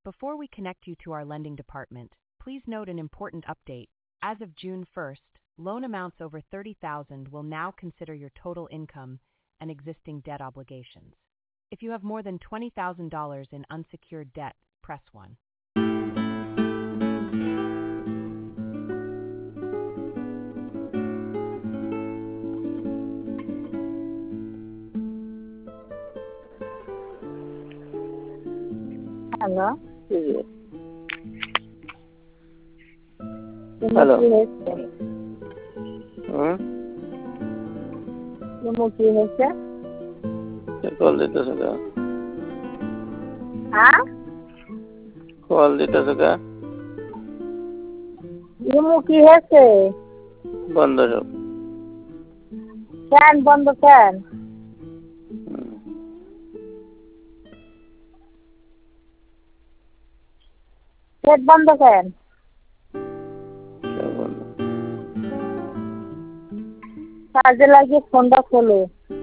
Before we connect you to our lending department, please note an important update. As of June 1st, loan amounts over $30,000 will now consider your total income and existing debt obligations. If you have more than $20,000 in unsecured debt, press 1. Hello? Yes. Hello. কি হয়েছে? Call দিতেছে কা? হ্যাঁ? Call দিতেছে কা? কি হয়েছে? বন্ধ সব। কেন বন্ধ কেন? পেট বন্ধ কেন? সব বন্ধ। কাজে লাগিয়ে ফোনটা খোলো।